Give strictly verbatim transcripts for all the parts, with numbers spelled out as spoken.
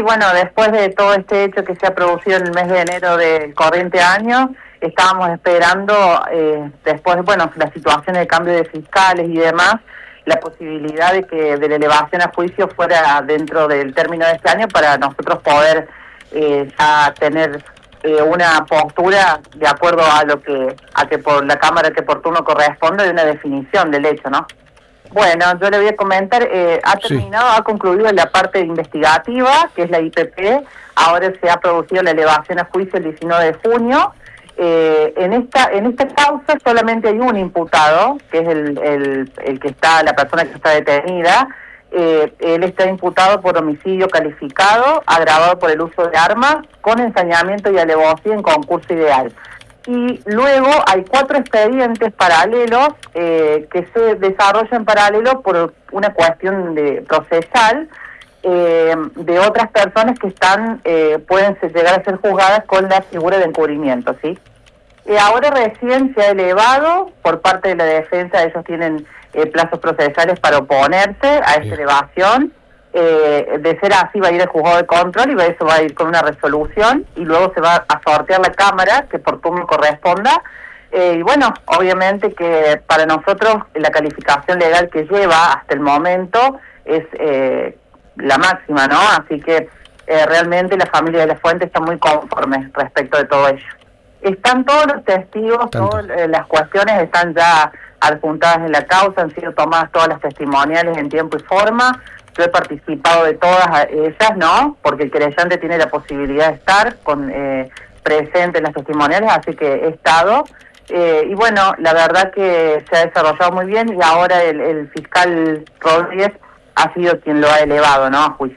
bueno, después de todo este hecho que se ha producido en el mes de enero del corriente año, estábamos esperando, eh, después, bueno, la situación de cambio de fiscales y demás, la posibilidad de que de la elevación a juicio fuera dentro del término de este año para nosotros poder eh, ya tener eh, una postura de acuerdo a lo que a que por la Cámara que por turno corresponde de una definición del hecho, ¿no? Bueno, yo le voy a comentar, eh, ha terminado, sí. ha concluido la parte investigativa, que es la I P P, ahora se ha producido la elevación a juicio el diecinueve de junio. Eh, en esta en esta causa solamente hay un imputado, que es el, el, el que está, la persona que está detenida. Eh, él está imputado por homicidio calificado, agravado por el uso de armas, con ensañamiento y alevosía en concurso ideal. Y luego hay cuatro expedientes paralelos eh, que se desarrollan en paralelo por una cuestión de procesal eh, de otras personas que están eh, pueden llegar a ser juzgadas con la figura de encubrimiento, ¿sí? Eh, ahora recién se ha elevado por parte de la defensa, ellos tienen eh, plazos procesales para oponerse a esta elevación. Eh, de ser así va a ir al juzgado de control y eso va a ir con una resolución y luego se va a sortear la Cámara que por turno corresponda. Eh, y bueno, obviamente que para nosotros la calificación legal que lleva hasta el momento es eh, la máxima, ¿no? Así que eh, realmente la familia de la Fuente está muy conforme respecto de todo ello. Están todos los testigos, todas eh, las cuestiones están ya adjuntadas en la causa, han sido tomadas todas las testimoniales en tiempo y forma. Yo he participado de todas ellas, ¿no? Porque el querellante tiene la posibilidad de estar con eh, presente en las testimoniales, así que he estado. Eh, y bueno, la verdad que se ha desarrollado muy bien y ahora el, el fiscal Rodríguez ha sido quien lo ha elevado, ¿no? A juicio.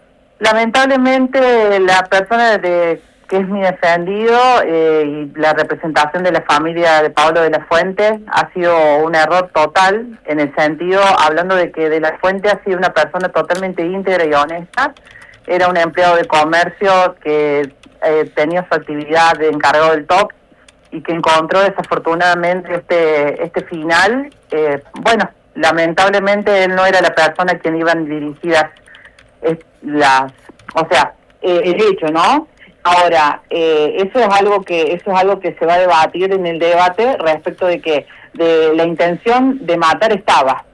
Lamentablemente la persona de que es mi defendido eh, y la representación de la familia de Pablo de la Fuente ha sido un error total, en el sentido, hablando de que de la Fuente ha sido una persona totalmente íntegra y honesta. Era un empleado de comercio que eh, tenía su actividad de encargado del T O C y que encontró desafortunadamente este este final. Eh, bueno, lamentablemente él no era la persona a quien iban dirigidas eh, las, o sea, eh, el hecho, ¿no? Ahora, eh, eso es algo que eso es algo que se va a debatir en el debate respecto de que de la intención de matar estaba,